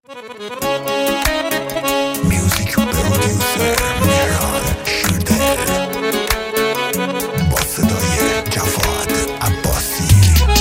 میوزیک پرودیوسر مهران شیردل با صدای جواد عباسی.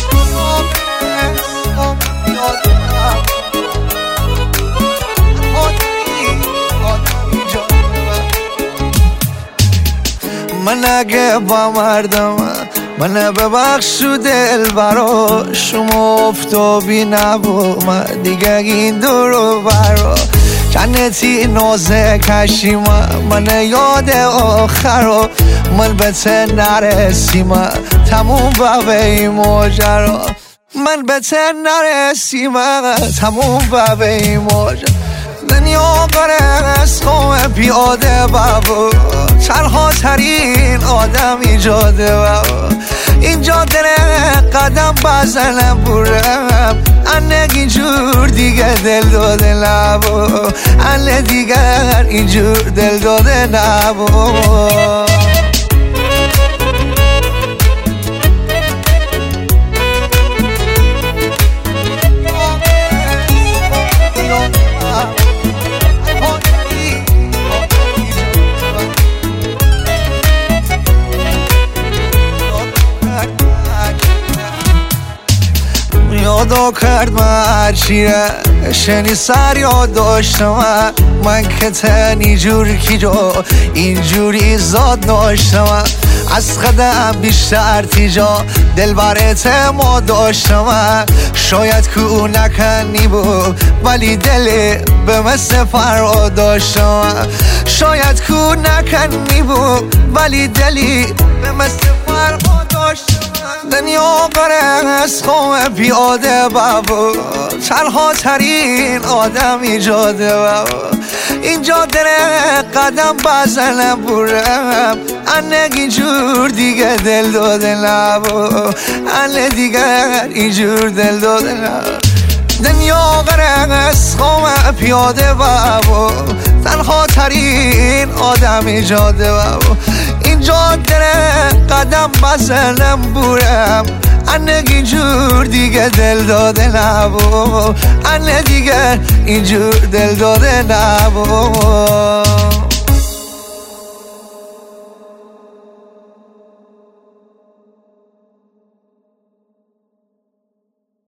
من اگه با مردم من ببخش و دل برا شما افتابی نبو من دیگه این دورو برا جنتی نازه کشیم من یاد آخر من به ته نرسیم تموم به این ماجرا من به ته نرسیم تموم به این ماجرا دنیا قرص قوم پیاده بابا تنها ترین آدم ایجاده بابا اینجا دل قدم بزنم برم انه اینجور دیگه دل داده نبا انه دیگر اینجور دل داده نبا یادا کرد من چیه شنی سر یاد داشتم من که تن اینجور کی جا اینجوری زاد داشتم از قدم بیشتر تیجا دل برت ما داشتم شاید کو نکنی بود ولی دل به مثل فرا داشتم شاید کو نکنی بود ولی دلی به مثل فرا داشتم دنیا قرص قوم پیاده بابا تنها ترین آدم ایجاده بابا اینجا دل قدم بزنم برم انه اینجور دیگه دل داده نبا انه دیگر اینجور دل داده نبا دنیا قرص قوم پیاده بابا تنها ترین آدم ایجاده بابا اینجا دل قدم بزنم برم انه اینجور دیگه دل داده نبا انه دیگر اینجور دل داده نبا